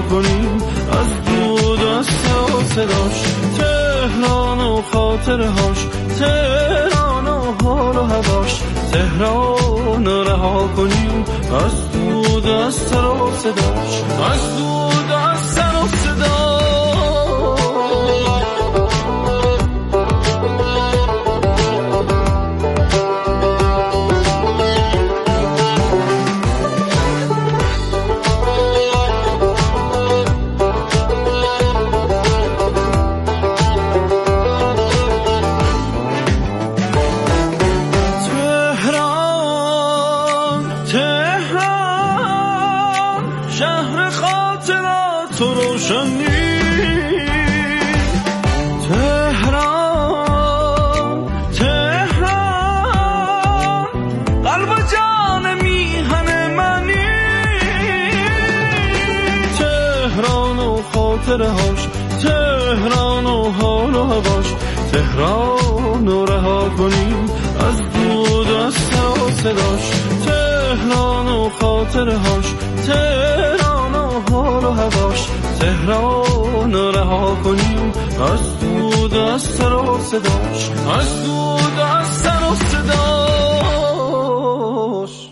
کنیم از دود و از سر و صداش. تهران و خاطرهاش، تهران و حال و هواش، تهران رو رها کنیم از دود و از سر و صداش، از دود و از سر و صداش. شهر خاطرات و روشنی، تهران، تهران، قلب و جان میهن منی. تهران و خاطرهاش، تهران و حال و هواش، تهران رو رها کنیم از دود و از سر و صداش. تهران و خاطرهاش، تهران و حال و هواش، تهران رو رها کنیم از دود و از سر و صداش، از دود و از سر و صداش.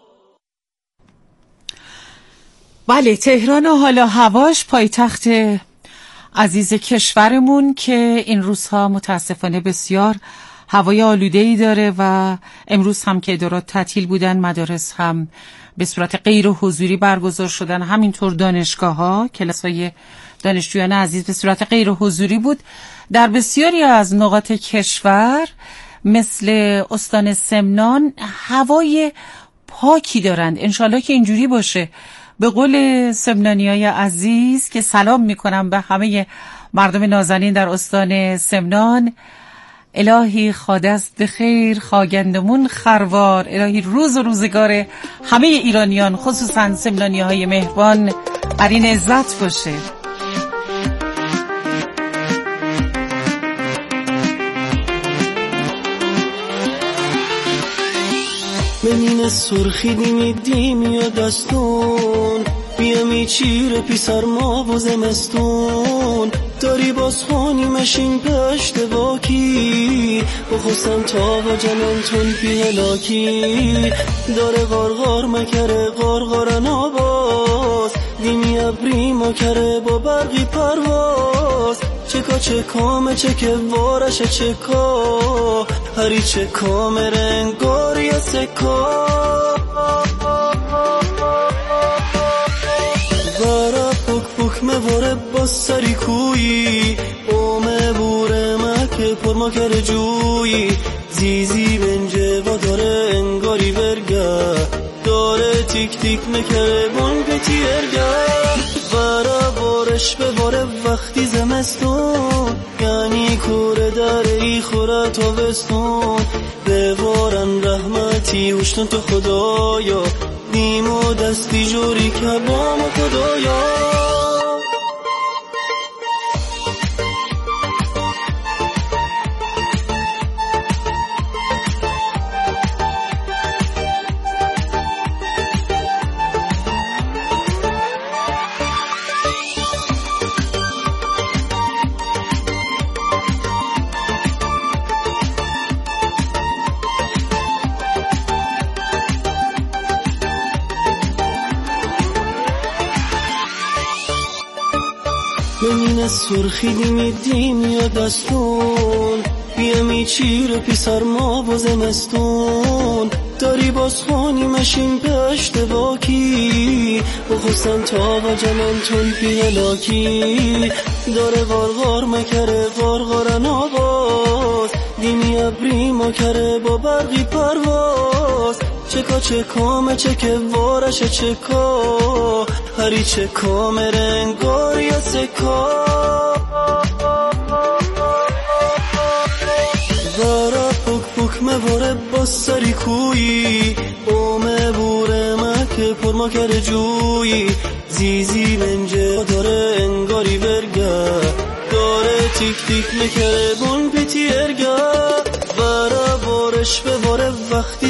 بله، تهران و حال و هواش، پایتخت عزیز کشورمون که این روزها متاسفانه بسیار هوای آلوده‌ای داره و امروز هم که ادارات تعطیل بودن، مدارس هم به صورت غیر حضوری برگزار شدن، همینطور دانشگاه‌ها، کلاس‌های دانشجویان عزیز به صورت غیر حضوری بود. در بسیاری از نقاط کشور مثل استان سمنان هوای پاکی دارند. انشالله که اینجوری باشه. به قول سمنانیای عزیز که سلام میکنم به همه مردم نازنین در استان سمنان، الهی خادست به خیر خاگندمون خروار، الهی روز و روزگار همه ایرانیان خصوصا سمنانی‌های مهربان بر این عزت باشه. منین سرخی دیمی یا دستون، بیامی چیر پی سرما و زمستون، داری باز خونی مشین پشت باکی، بخواستم تا و جنانتون پی هلاکی، داره غارغار مکره غارغارن آباز، دیمی ابری مکره با برقی پرواز، چکا چکامه چکه وارش چکا، هری چکام رنگار یا سکا، برا پک پک مواره با سری کویی، اومه بوره مکه پر مکر جویی، زیزی بنجه و داره انگاری برگه، داره تیک تیک مکره بون پتی ارگه، برا بارش به باره وقتی زمستون، یعنی کوره داره ای خوره تابستون، به بارن رحمتی وشتون تو خدایا، نیم و دستی جوری کبام و خدایا. منین سرخی دیمی یا دستون، بیامی چیر پی سرما و زمستون، داری باز خونی مشین پشت باکی، بخواستم تا و جنانتون پی هلاکی، داره غارغار مکره غارغارن آباز، دیمی ابری مکره با برقی پرواز، چکا چکامه چکه وارش چکا، هری چکام رنگار یا سکا، برا پک پک مواره با سری کویی، اومه بوره مکه پر مکر جویی، زیزی بنجه داره انگاری برگه، داره تیک تیک مکره بون پیتی ارگه، برا بارش به باره وقتی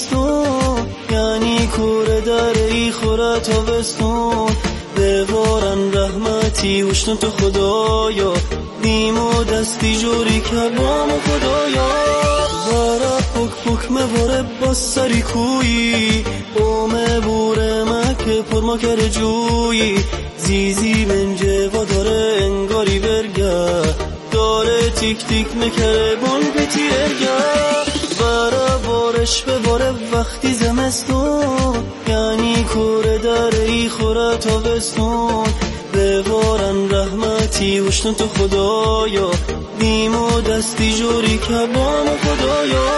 زمستون، یعنی کوره داره ای خوره تابستون، به بارن ببارن رحمتی وشتن تو خدایا دیم و دستی جوری کبام خدایا بارا پک پک مباره با سری کویی اومه بوره مکه پر ما کره جویی زیزی بنجه و داره انگاری برگه داره تیک تیک مکره بون پتی ارگه بارا بارش بباره وقتی زمستون یعنی کوره داره ای خوره تا بستون ببارن رحمتی وشتن تو خدایا دیم و دستی جوری کبام خدایا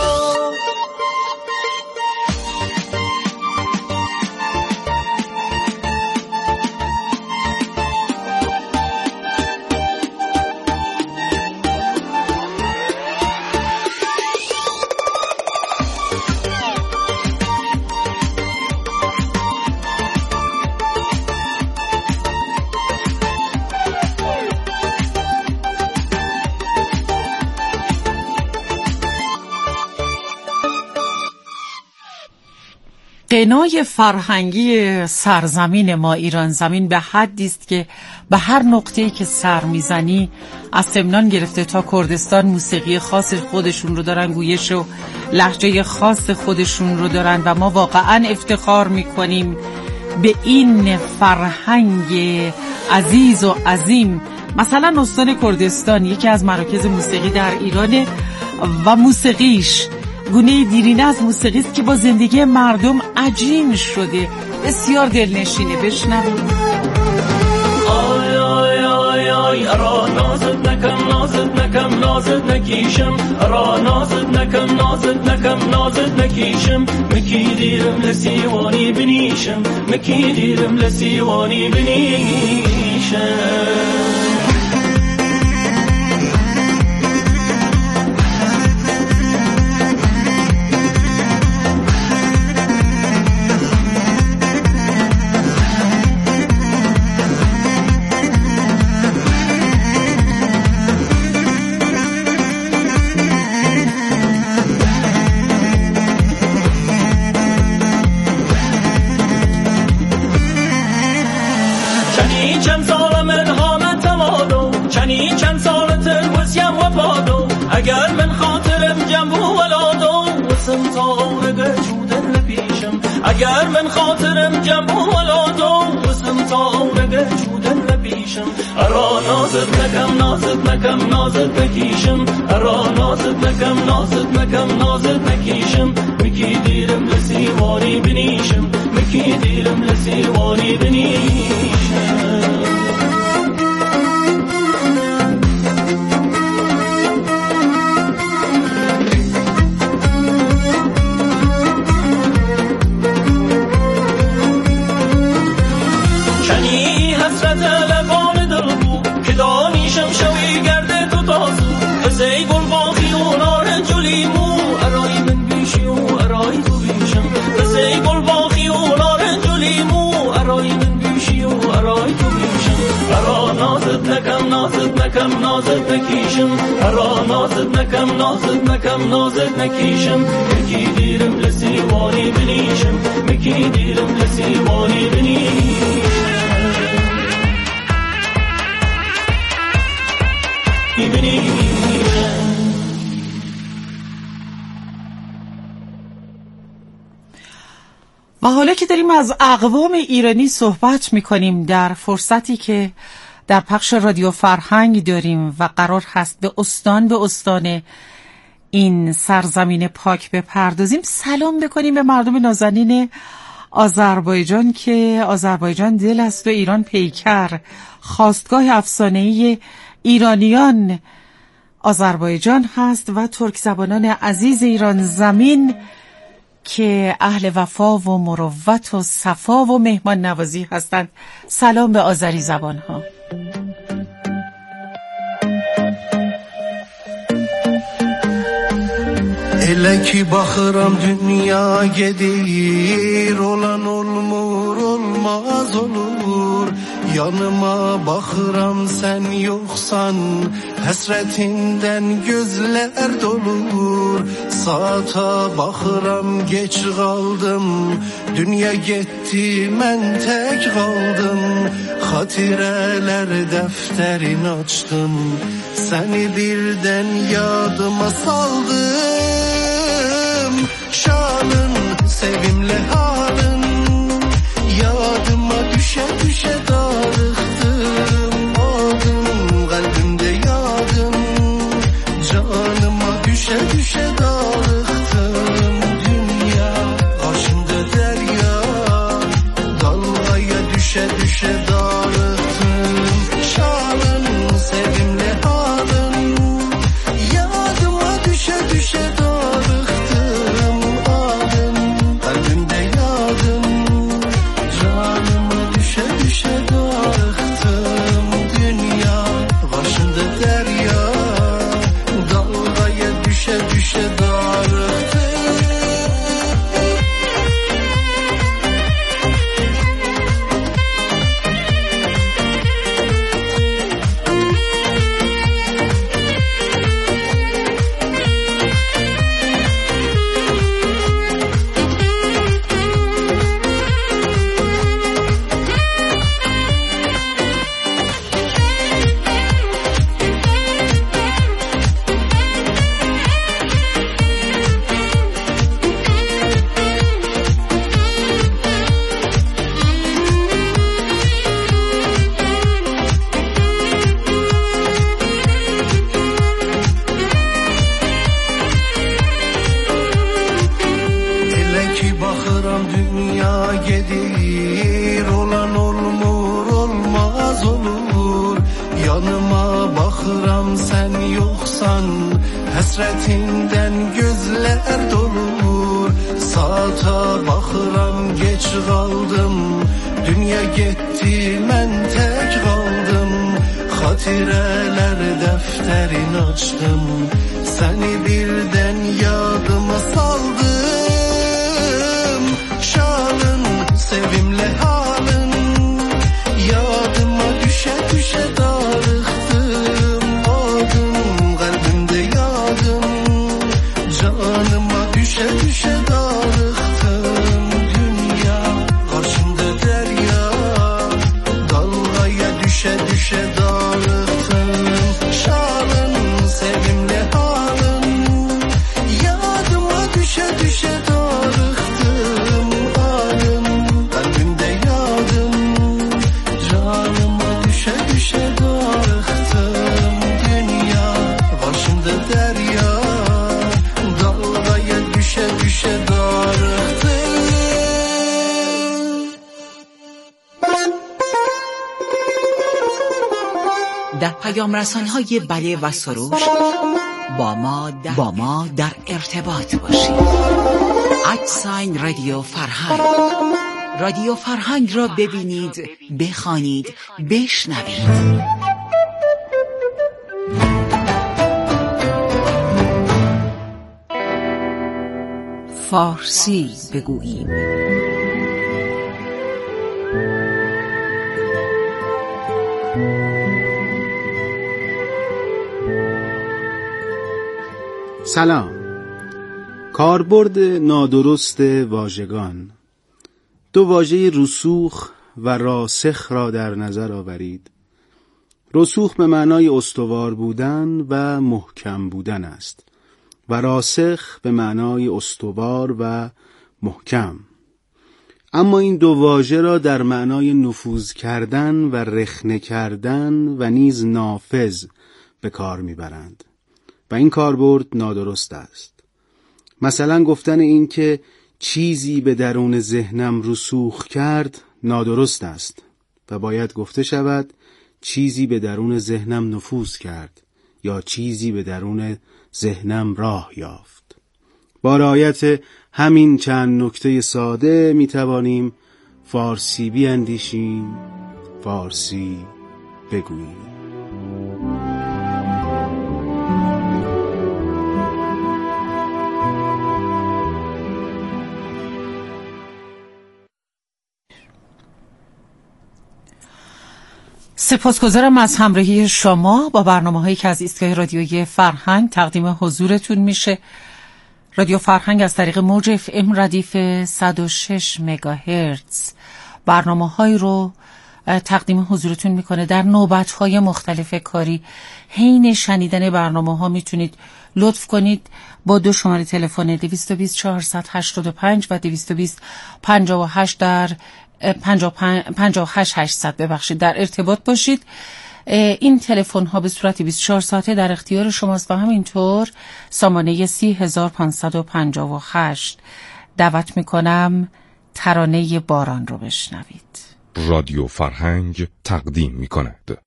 غنای فرهنگی سرزمین ما ایران زمین به حدی است که به هر نقطه‌ای که سر میزنی از سمنان گرفته تا کردستان موسیقی خاص خودشون رو دارن، گویش و لهجه خاص خودشون رو دارن و ما واقعا افتخار میکنیم به این فرهنگ عزیز و عظیم. مثلا استان کردستان یکی از مراکز موسیقی در ایرانه و موسیقیش گونه دیرینه از موسیقی است که با زندگی مردم عجین شده، بسیار دلنشینه. بشنویم. آی آی آی آی را نازت نکم نازت نکم نازت نکیشم را نازت نکم نازت نکم نازت نکیشم مکی دیرم لسیوانی بنیشم مکی دیرم لسیوانی بنیشم اگر من خاطرم جنبو ولادو وسم تاورده جودن لپیشم اگر من خاطرم جنبو ولادو وسم تاورده جودن لپیشم ارا نازت نکم نازت نکم نازت نکیشم ارا نازت نکم نازت نکم نازت نکیشم مکی دیرم لسیوانی بنیشم مکی دیرم لسیوانی بنیشم نکم نازت نکم نازت نکیشم ارا نازت نکم نازت نکم نازت نکیشم مکی دیرم لسیوانی بنیشم مکی دیرم لسیوانی بنیشم و حالا که داریم از اقوام ایرانی صحبت میکنیم، در فرصتی که در پخش رادیو فرهنگ داریم و قرار هست به استان این سرزمین پاک بپردازیم، سلام بکنیم به مردم نازنین آذربایجان که آذربایجان دل است و ایران پیکر. خواستگاه افسانه‌ای ایرانیان آذربایجان هست و ترک زبانان عزیز ایران زمین که اهل وفا و مروت و صفا و مهمان نوازی هستند. سلام به آذری زبان ها. Eleki bakıram dünya gedir olan olmur olmaz olur Yanıma bakıram sen yoksan, hasretinden gözler dolur. Saata bakıram geç kaldım, dünya gitti ben tek kaldım. Hatireler defterini açtım, seni birden yadıma saldım. Şalın, sevimli halın, yadıma düşe düşe darıktım. Adın kalbimde yadın, canıma düşe düşe darıktım. Dünya karşımda derya, dalgaya düşe düşe darıktım. Şalın, sevimli halın, yadıma düşe düşe darıktım. Adın kalbimde yadın, canıma düşe düşe darıktım. Dünya başında derya, dalgaya düşe düşe darıktım. Dünya gedir, olan olmur, olmaz olur. Yanıma bakıram sen yoksan, hasretinden gözler dolur. Saata bakıram geç kaldım, dünya gitti ben tek kaldım. Hatireler defterini açtım, seni birden yadıma saldım. Şalın, sevimli halın, yadıma düşe düşe darıktım. Adın kalbimde yadın, canıma düşe düşe darıktım. Dünya karşımda derya, dalgaya düşe düşe darıktım. Şalın, sevimli halın, yadıma düşe düşe darıktım. در پیام‌رسان‌های بله و سروش با ما در ارتباط باشید. @رادیو فرهنگ. رادیو فرهنگ را ببینید، بخوانید، بشنوید. فارسی بگوییم. سلام. کاربرد نادرست واژگان. دو واژه رسوخ و راسخ را در نظر آورید. رسوخ به معنای استوار بودن و محکم بودن است و راسخ به معنای استوار و محکم. اما این دو واژه را در معنای نفوذ کردن و رخنه کردن و نیز نافذ به کار میبرند و این کاربرد نادرست است. مثلا گفتن این که چیزی به درون ذهنم رسوخ کرد نادرست است و باید گفته شود چیزی به درون ذهنم نفوذ کرد یا چیزی به درون ذهنم راه یافت. با رعایت همین چند نکته ساده می توانیم فارسی بیاندیشیم، فارسی بگوییم. سپاسگزارم از همراهی شما با برنامه‌هایی که از ایستگاه رادیویی فرهنگ تقدیم حضورتون میشه. رادیو فرهنگ از طریق موج FM ردیف 106 مگاهرتز برنامه‌هایی رو تقدیم حضورتون میکنه در نوبت‌های مختلف کاری. حین شنیدن برنامه‌ها میتونید لطف کنید با 2 شماره تلفن 220 485 و 220 58 در 55800 در ارتباط باشید. این تلفن ها به صورت 24 ساعته در اختیار شماست و همینطور سامانه 30558. دعوت میکنم ترانه باران رو بشنوید. رادیو فرهنگ تقدیم میکند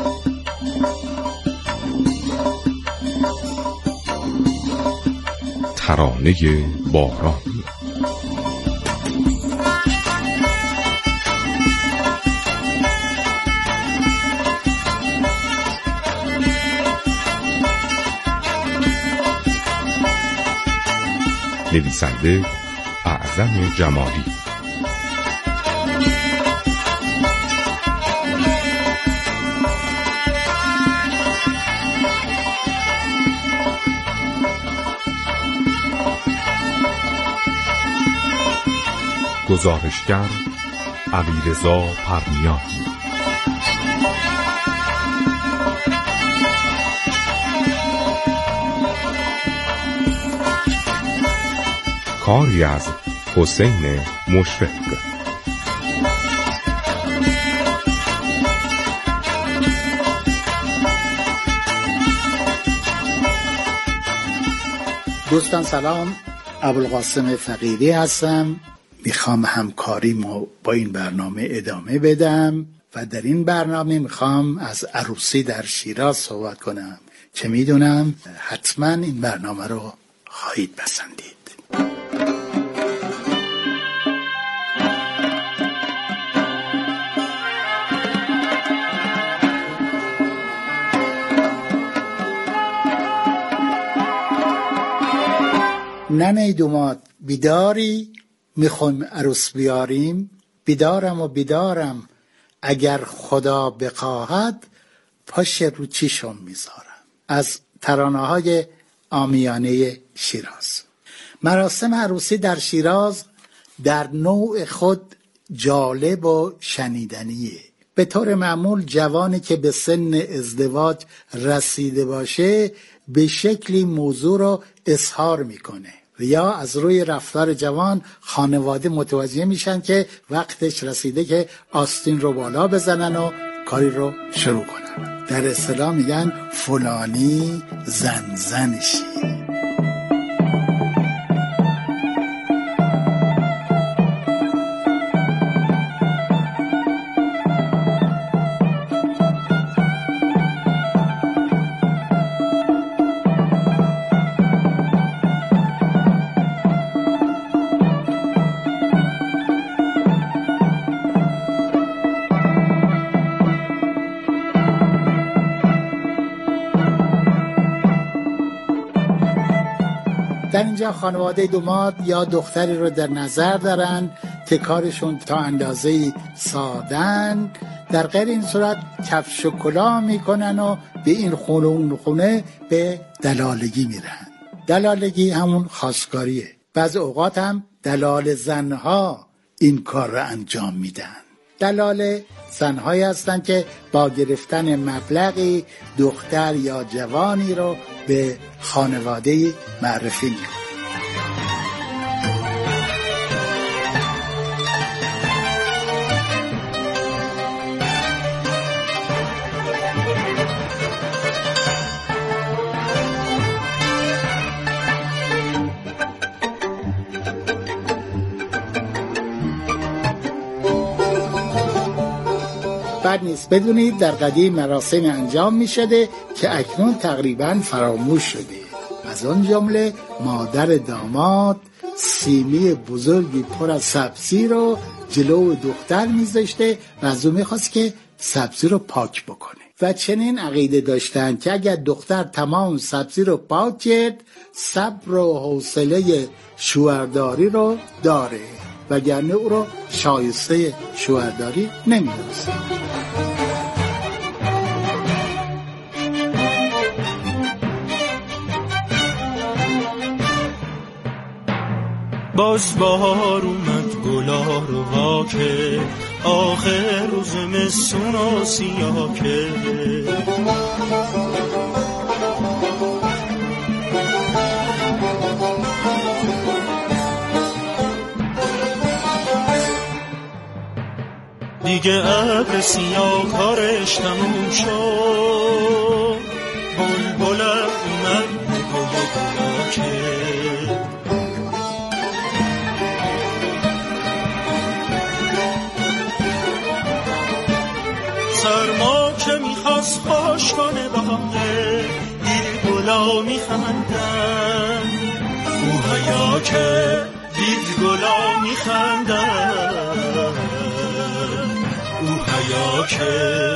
ترانه باران. نویسنده اعظم جمالی. گزارشگر علیرضا پرنیان. کاری از حسین مشفق. دوستان سلام، ابوالقاسم فقیری هستم. میخوام همکاریمو با این برنامه ادامه بدم و در این برنامه میخوام از عروسی در شیراز صحبت کنم که میدونم حتما این برنامه رو خواهید پسندید. ننه دوماد بیداری، میخوایم عروس بیاریم. بیدارم و بیدارم اگر خدا بخواهد، پاش رو چیشم میذارم. از ترانه‌های عامیانه شیراز. مراسم عروسی در شیراز در نوع خود جالب و شنیدنیه. به طور معمول جوانی که به سن ازدواج رسیده باشه به شکلی موضوع رو اظهار میکنه یا از روی رفتار جوان خانواده متوجه میشن که وقتش رسیده که آستین رو بالا بزنن و کاری رو شروع کنن. در اصطلاح میگن فلانی زنشی. در اینجا خانواده دوماد یا دختری رو در نظر دارن که کارشون تا اندازه‌ای سادن. در غیر این صورت کفش و کلاه میکنن و به این خونه اون خونه به دلالگی میرن. دلالگی همون خواستگاریه. بعض اوقات هم دلال زنها این کار رو انجام میدن. دلال زنهایی هستن که با گرفتن مبلغی دختر یا جوانی رو به خانواده معرفی میکنن. بد نیست بدونید در قدیم مراسم انجام می شده که اکنون تقریبا فراموش شده. از آن جمله مادر داماد سینی بزرگی پر از سبزی رو جلو دختر میذاشته و از اون میخواست که سبزی رو پاک بکنه و چنین عقیده داشتن که اگر دختر تمام سبزی رو پاک کرد صبر و حوصله شوهرداری رو داره وگرنه او رو شایسته شوهرداری نمیدونست. باز بهار اومد گلا رو واکه آخر روز مسون و سیاکه دیگه ابر سیاه کارش تموم شد بلبلم اومد بگوی گلاکه سرما که میخواست خوش کنه باغه دید گلا میخندن او حیا که دید گلا میخندن او حیا که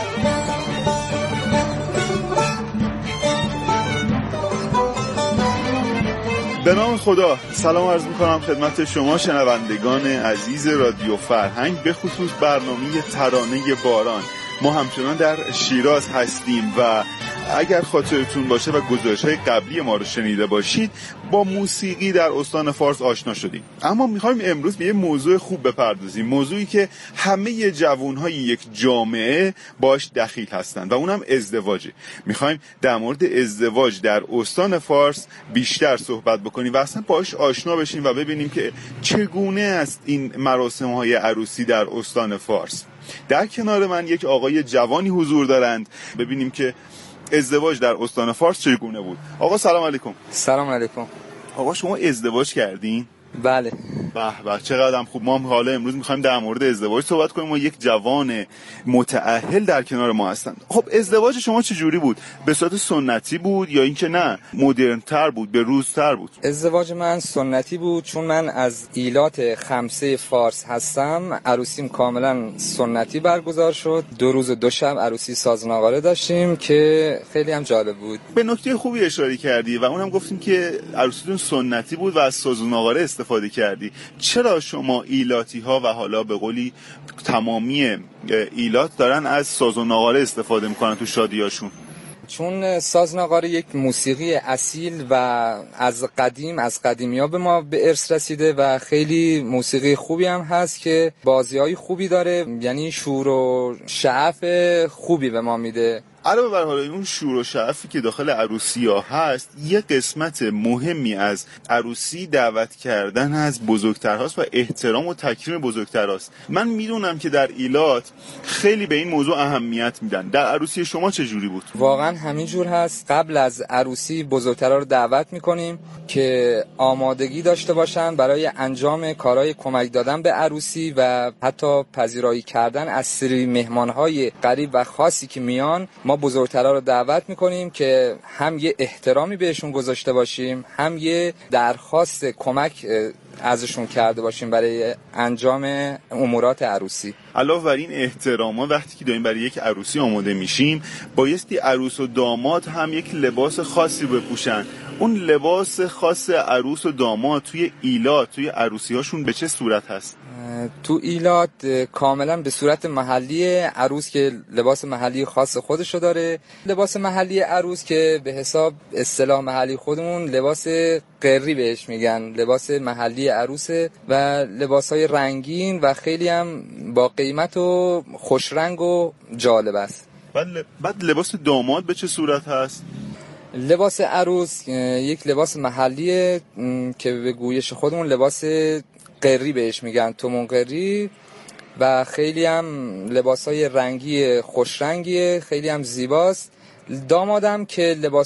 به نام خدا سلام عرض میکنم خدمت شما شنوندگان عزیز رادیو فرهنگ، به خصوص برنامه ترانه باران. ما همچنان در شیراز هستیم و اگر خاطرتون باشه و گزارش‌های قبلی ما رو شنیده باشید با موسیقی در استان فارس آشنا شدیم. اما می‌خوایم امروز به یه موضوع خوب بپردازیم، موضوعی که همه جوان‌های یک جامعه باش دخیل هستند و اونم ازدواجه. می‌خوایم در مورد ازدواج در استان فارس بیشتر صحبت بکنیم و اصلا باش آشنا بشیم و ببینیم که چگونه است این مراسم‌های عروسی در استان فارس. در کنار من یک آقای جوانی حضور دارند، ببینیم که ازدواج در استان فارس چگونه بود. آقا سلام علیکم. سلام علیکم. آقا شما ازدواج کردین؟ بله. به چقدر خوب. ما حالا امروز می‌خوایم در مورد ازدواج صحبت کنیم و یک جوان متأهل در کنار ما هستن. خب ازدواج شما چجوری بود؟ به صورت سنتی بود یا اینکه نه مدرن‌تر بود، به روزتر بود؟ ازدواج من سنتی بود، چون من از ایلات خمسه فارس هستم. عروسیم کاملا سنتی برگزار شد. 2 روز و 2 شب عروسی سازناغاره داشتیم که خیلی هم جالب بود. به نکته خوبی اشاره کردی و اونم گفتیم که عروسیتون سنتی بود و از سازناغاره استفاده کردی. چرا شما ایلاتی ها و حالا به قولی تمامی ایلات دارن از ساز و ناغاره استفاده میکنن تو شادیاشون؟ چون سازناغاره یک موسیقی اصیل و از قدیمی‌ها به ما به ارث رسیده و خیلی موسیقی خوبی هم هست که بازی‌های خوبی داره، یعنی شور و شعف خوبی به ما میده. علاوه بر حالا اون شور و شعفی که داخل عروسی‌ها هست، یه قسمت مهمی از عروسی دعوت کردن از بزرگترهاست و احترام و تکریم بزرگترهاست. من میدونم که در ایلات خیلی به این موضوع اهمیت میدن. در عروسی شما چه جوری بود؟ واقعا همین جور هست. قبل از عروسی بزرگترها رو دعوت میکنیم که آمادگی داشته باشن برای انجام کارهای کمک دادن به عروسی و حتی پذیرایی کردن از سری مهمانهای غریب و خاصی که میان. ما بزرگترها رو دعوت میکنیم که هم یه احترامی بهشون گذاشته باشیم، هم یه درخواست کمک ازشون کرده باشیم برای انجام امورات عروسی. علاوه بر این احتراما، وقتی که داریم برای یک عروسی آماده میشیم بایستی عروس و داماد هم یک لباس خاصی بپوشن. اون لباس خاص عروس و داماد توی ایلات، توی عروسی هاشون به چه صورت هست؟ تو ایلات کاملا به صورت محلی. عروس که لباس محلی خاص خودشو داره. لباس محلی عروس که به حساب اصطلاح محلی خودمون لباس قری بهش میگن، لباس محلی عروسه و لباسای رنگین و خیلی هم با قیمت و خوش رنگ و جالب است. بعد لباس داماد به چه صورت هست؟ لباس عروس یک لباس محلیه که به گویش خودمون لباس قری بهش میگن، تومون قری، و خیلی هم لباسای رنگی خوش رنگیه، خیلی هم زیباست. دامادم که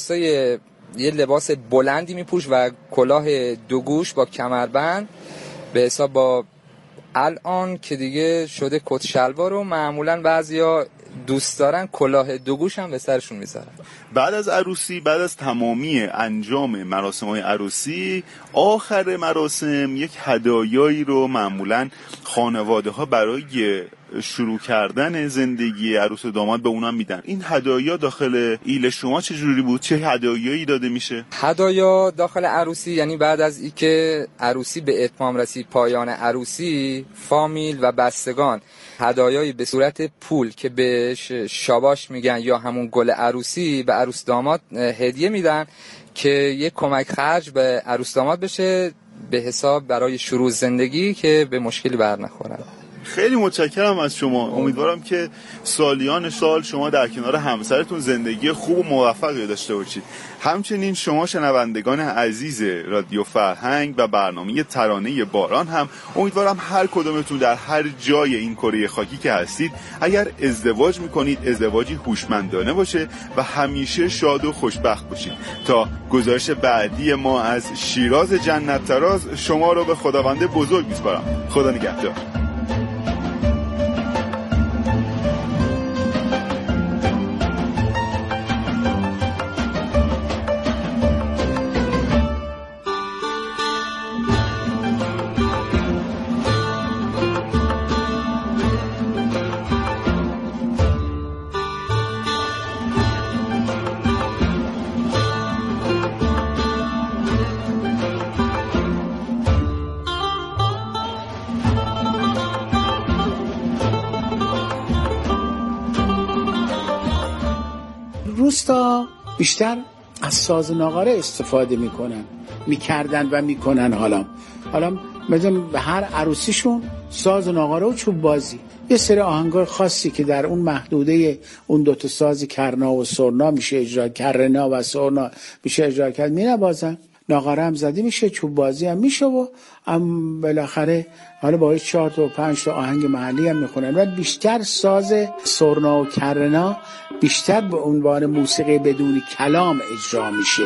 یه لباس بلندی میپوش و کلاه 2 گوش با کمربند، به حساب با الان که دیگه شده کت شلوار رو معمولا بعضیا دوست دارن کلاه 2 گوش هم به سرشون میذارن. بعد از عروسی، بعد از تمامی انجام مراسم‌های عروسی، آخر مراسم یک هدایایی رو معمولاً خانواده‌ها برای شروع کردن زندگی عروس و داماد به اونها میدن. این هدایا داخل ایل شما چه جوری بود؟ چه هدایایی داده میشه؟ هدایا داخل عروسی یعنی بعد از اینکه عروسی به اتمام رسید، پایان عروسی، فامیل و بستگان هدایایی به صورت پول که بهش شاباش میگن یا همون گل عروسی به عروس داماد هدیه میدن که یک کمک خرج به عروس داماد بشه به حساب برای شروع زندگی که به مشکلی بر نخورن. خیلی متشکرم از شما. امیدوارم که سالیان سال شما در کنار همسرتون زندگی خوب و موفقی داشته باشید. همچنین شما شنوندگان عزیز رادیو فرهنگ و برنامه ترانه باران هم امیدوارم هر کدومتون در هر جای این کره خاکی که هستید اگر ازدواج میکنید ازدواجی هوشمندانه باشه و همیشه شاد و خوشبخت باشید. تا گزارش بعدی ما از شیراز جنت تراز شما رو به خداوند بزرگ میسپارم. خدا نگهدار. روستا بیشتر از ساز ناقاره استفاده میکردن و میکنن. حالا مثلا به هر عروسیشون ساز ناقاره و چوب بازی، یه سری آهنگای خاصی که در اون محدوده اون دوتا ساز کرنا و سرنا میشه اجرا، کرنا و سرنا میشه اجرا کرد، مینوازن. ناقاره هم زدی میشه، چوب بازی هم میشه و بالاخره حالا با 4 تا 5 تا آهنگ محلی هم میخونن. و بیشتر ساز سرنا و کرنا بیشتر به عنوان موسیقی بدون کلام اجرا میشه.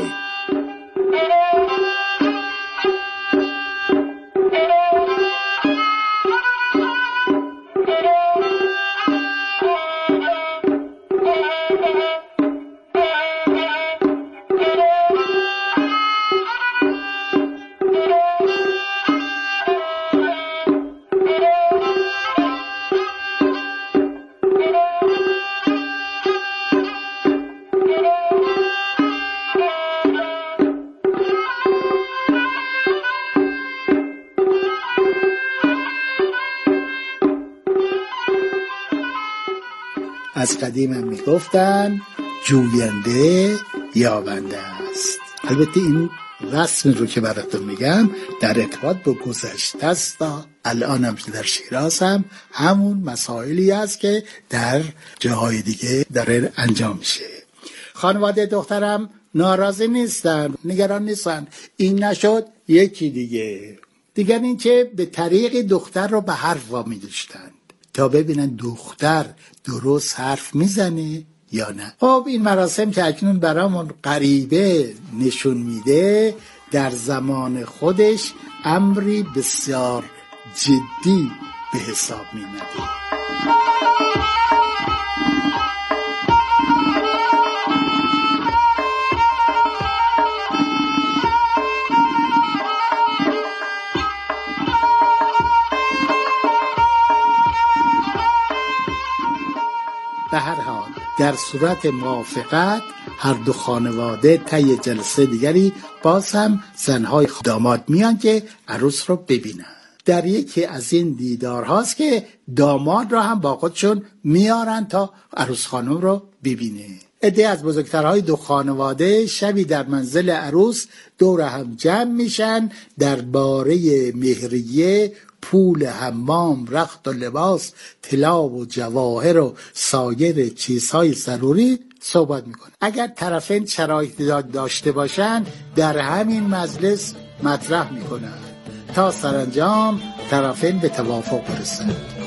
از قدیم هم میگفتن جوینده یابنده است. البته این رسم رو که براتون میگم در ارتباط با گذشته است. الان هم در شیراز هم همون مسائلی است که در جاهای دیگه داره انجام میشه. خانواده دخترم ناراضی نیستن، نگران نیستن. این نشد یکی دیگر این که به طریق دختر رو به حرف وامی داشتن تا ببینن دختر درست حرف میزنه یا نه. خب این مراسم که اکنون برامون غریبه نشون میده، در زمان خودش امری بسیار جدی به حساب میمده. به هر حال در صورت موافقت هر دو خانواده طی جلسه دیگری باز هم زنهای داماد میان که عروس رو ببینن. در یکی از این دیدار هاست که داماد رو هم با خودشون میارن تا عروس خانم رو ببینه. عده از بزرگترهای دو خانواده شبی در منزل عروس دور هم جمع میشن، درباره مهریه، پول حمام، رخت و لباس، طلا و جواهر و سایر چیزهای ضروری صحبت میکنن. اگر طرفین شرایط داشته باشن در همین مجلس مطرح میکنن تا سرانجام طرفین به توافق برسند.